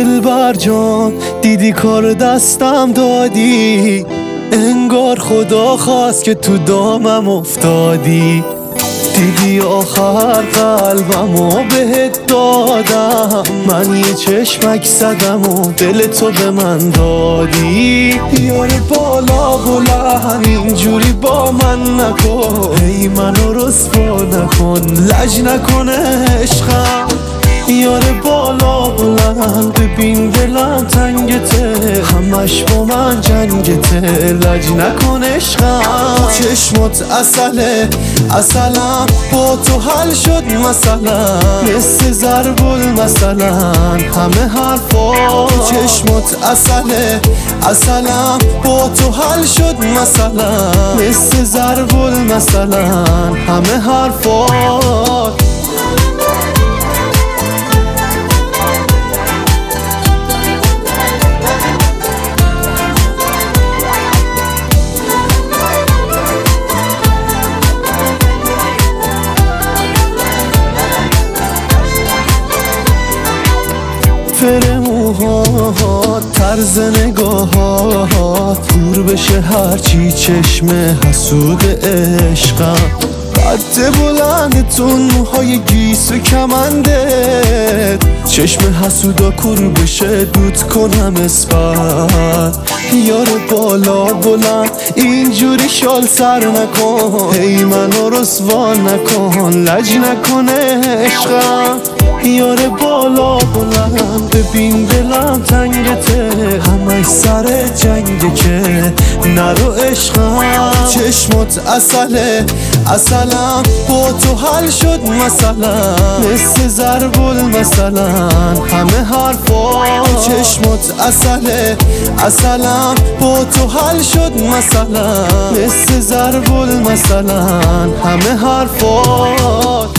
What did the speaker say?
دلبر جان دیدی کار دستم دادی، انگار خدا خواست که تو دامم افتادی. دیدی آخر قلبمو بهت دادم، من یه چشمک زدم و دل تو به من دادی. یار بالا بلند اینجوری با من نکن، ای منو رسوا نکن، لج نکن عشقم. یار بالا بلند ببین دلم تنگته، همش با من جنگته، لج نکن عشقم. چشمات عسله عسلم، با تو حل شد مثلا، مثل ضرب المثلا همه حرفا. چشمات عسله عسلم، با تو حل شد مثلا، مثل ضرب المثلا همه حرفا. فر موهات، طرز نگاهات، دور بشه هرچی چشم حسود عشقم. قد بلندتون، موهای گیسو کمندت، چشم حسودا کور بشه دود کنم اسپر. یار بالا بلند اینجوری شال سر نکن، ای منو رسوا نکن، لج نکن عشقم. یار بالا بلند ببین دلم تنگته، همش سر جنگه که نرو عشقم. چشمات عسله عسلم، با تو حل شد مثلا، مثل ضرب المثلا همه حرفا. چشمات عسله عسلم، با تو حل شد مثلا، مثل ضرب المثلا همه حرفا.